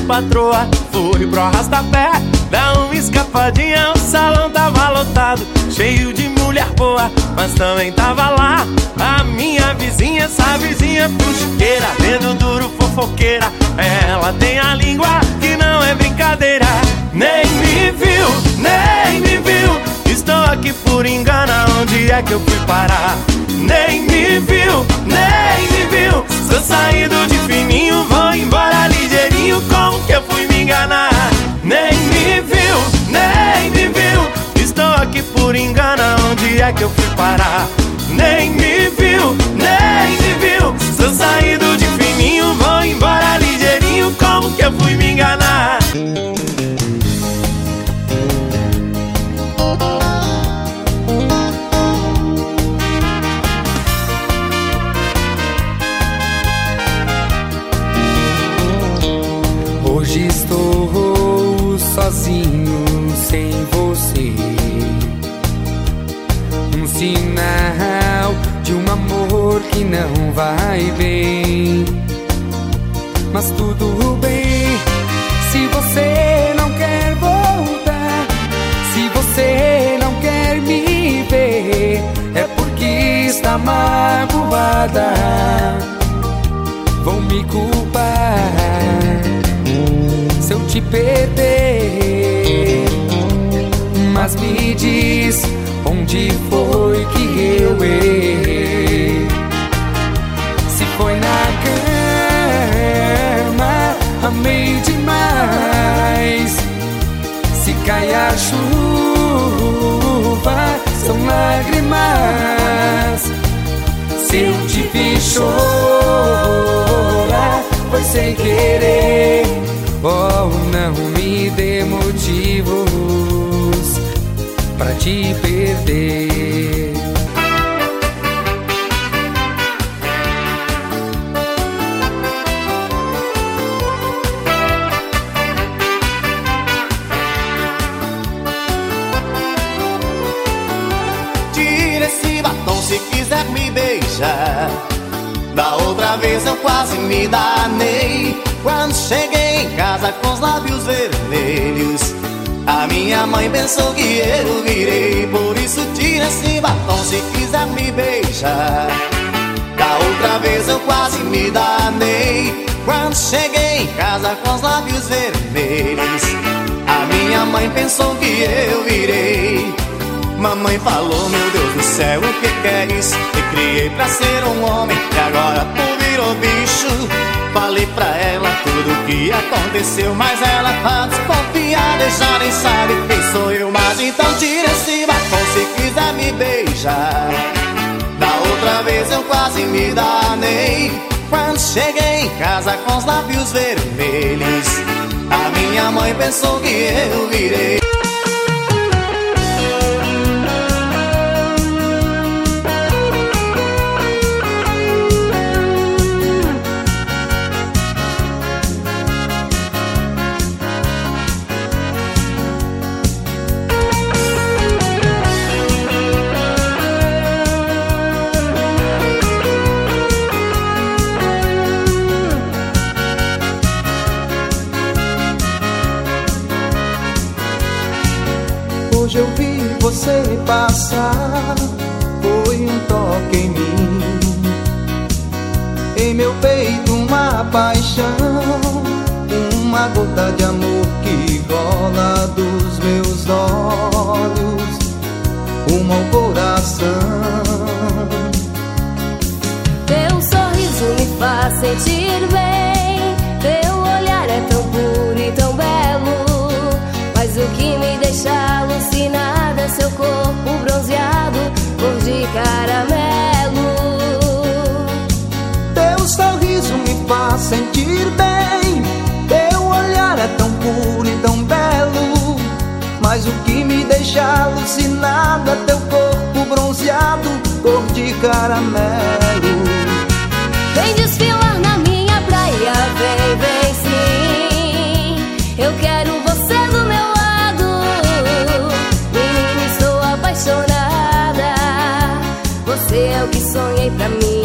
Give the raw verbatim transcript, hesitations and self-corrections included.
patroa, fui pro arrastapé, dá uma escapadinha, o salão tava lotado, cheio de mulher boa, mas também tava lá a minha vizinha, essa vizinha fuxiqueira, dedo duro, fofoqueira, ela tem a língua que não é brincadeira. Nem me viu, nem me viu, estou aqui por engano, onde é que eu fui parar? Nem me viu, nem me viu, sou saído de fininho, vou embora ligeirinho, como que eu fui me enganar? Nem me viu, nem me viu, estou aqui por engano, onde é que eu fui parar? Nem me viu, nem me viu, sou saído de fininho, vou embora ligeirinho, como que eu fui me enganar? Hoje estou sozinho sem você, um sinal de um amor que não vai bem. Mas tudo bem, se você não quer voltar, se você não quer me ver, é porque está magoada. Vou me culpar se eu te perder, mas me diz onde foi que eu errei. Se foi na cama, amei demais. Se cai a chuva, são lágrimas. Se eu te vi chorar, foi sem querer. Oh, não me dê motivos pra te perder. Tira esse batom se quiser me beijar. Da outra vez eu quase me danei quando cheguei em casa com os lábios vermelhos. A minha mãe pensou que eu virei, por isso tira esse batom se quiser me beijar. Da outra vez eu quase me danei quando cheguei em casa com os lábios vermelhos. A minha mãe pensou que eu virei. Mamãe falou, meu Deus do céu, o que que é isso? Me criei pra ser um homem e agora tu virou bicho. Falei pra ela tudo o que aconteceu, mas ela tá desconfiada e já nem sabe quem sou eu. Mas então tira esse batom se quiser me beijar. Da outra vez eu quase me danei quando cheguei em casa com os lábios vermelhos. A minha mãe pensou que eu virei. Hoje eu vi você passar, foi um toque em mim, em meu peito uma paixão, uma gota de amor que rola dos meus olhos, rumo ao coração. Teu sorriso me faz sentir bem, teu olhar é tão puro e tão belo, mas o que me deixa alucinada é seu corpo bronzeado, cor de caramelo. Teu sorriso me faz sentir bem, teu olhar é tão puro e tão belo, mas o que me deixa alucinada é teu corpo bronzeado, cor de caramelo. Vem desfilar na minha praia, vem, vem sim, eu quero você do meu lado. Menina, estou apaixonada, você é o que sonhei pra mim.